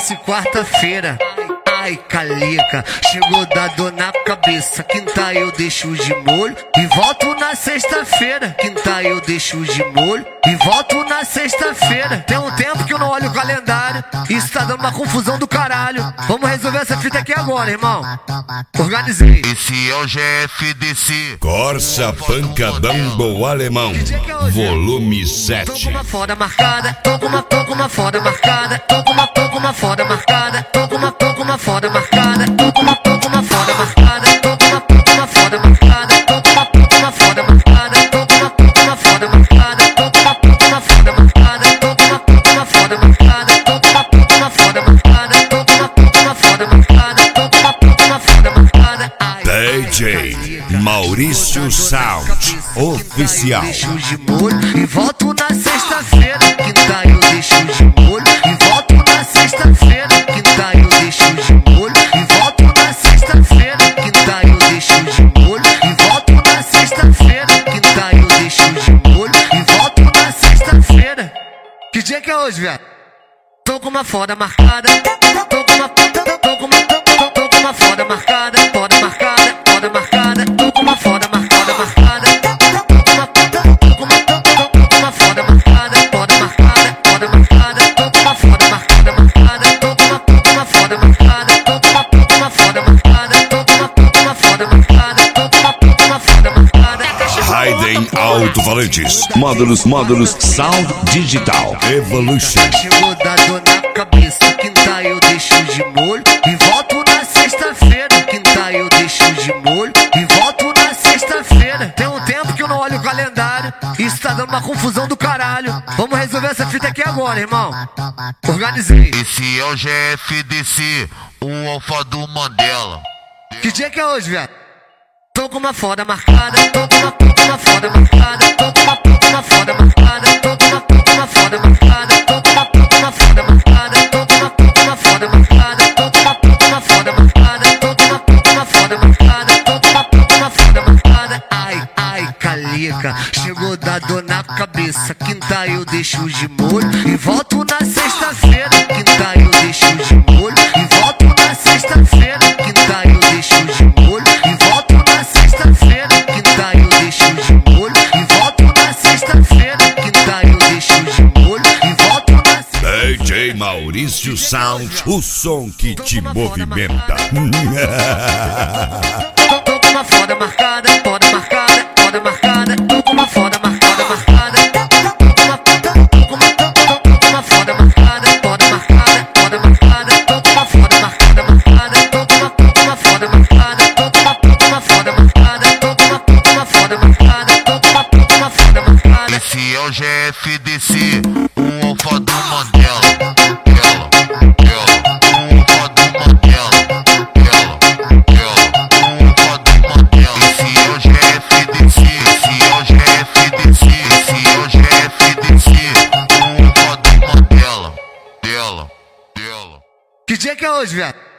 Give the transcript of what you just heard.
desce quarta-feira. Ai, calica, chegou da dor na cabeça. Quinta eu deixo de molho e volto na sexta-feira. Quinta eu deixo de molho e volto na sexta-feira. Tem um tempo que eu não olho o calendário, isso tá dando uma confusão do caralho. Vamos resolver essa fita aqui agora, irmão. Organizei. Esse é o GFDC. Corsa Pancadão do Alemão, volume 7. Tô com uma foda marcada, tô com uma foda marcada, tô com uma foda marcada, tô com uma foda marcada, tô com uma foda marcada, tô com uma foda marcada, tô com uma foda marcada, tô com uma foda marcada, tô com uma foda marcada, tô com uma foda marcada, tô com uma foda marcada, tô com uma foda marcada, tô com uma foda marcada. DJ Maurício Sound Oficial. Deixo de molho e volto na sexta-feira. Quinta eu deixo de molho e volto na sexta-feira. Quinta eu deixo de molho e volto na sexta-feira. Quinta eu deixo de molho e volto na sexta-feira. Quinta eu deixo de molho e volto na sexta-feira. Que dia que é hoje, viado? Tô com uma foda marcada. Tô com uma foda marcada. Foda marcada, foda marcada. Tô com uma foda marcada, marcada. Tô com uma foda marcada, foda marcada, foda marcada. Tô com uma foda marcada, marcada. Tô com uma foda marcada. Tô com uma foda marcada. Tô com uma foda marcada. Tô com uma foda marcada. Raiden Alto-Falantes. Módulos Sound Digital Evolution. Chegou da dor na cabeça. Quinta eu deixo de molho e volto na sexta-feira. Quinta eu deixo de molho e volto na sexta-feira. Tem um tempo que eu não olho o calendário, isso tá dando uma confusão do caralho. Vamos resolver essa fita aqui agora, irmão. Organizei. Esse é o GFDC, o alfa do Mandela. Que dia que é hoje, viado? Tô com uma foda marcada, tô com uma foda marcada, tô com uma foda marcada, tô com uma foda marcada, tô com uma foda marcada, tô com uma foda marcada, tô com uma foda marcada, tô com uma foda marcada, tô com uma foda marcada. Ai, calica, chegou da dor na cabeça. Quinta eu deixo de molho e volto na sexta-feira. Quinta eu deixo de molho e volto na sexta-feira. Quinta eu deixo de molho e volto na sexta-feira. Quinta eu deixo de molho e volto na sexta-feira. Quinta eu deixo de molho e volto na sexta-feira. DJ Maurício Sound, o som que te movimenta. Tô com uma foda marcada, foda marcada, foda marcada. Tô com uma foda marcada, marcada. Tô com uma foda marcada, foda marcada, foda marcada. Tô com uma foda marcada, marcada. Tô com uma foda marcada, tô com uma foda marcada. Tô com uma foda marcada, tô com uma foda marcada. Esse é o GFDC, o alfa do Mandela. Que dia que é hoje, viado?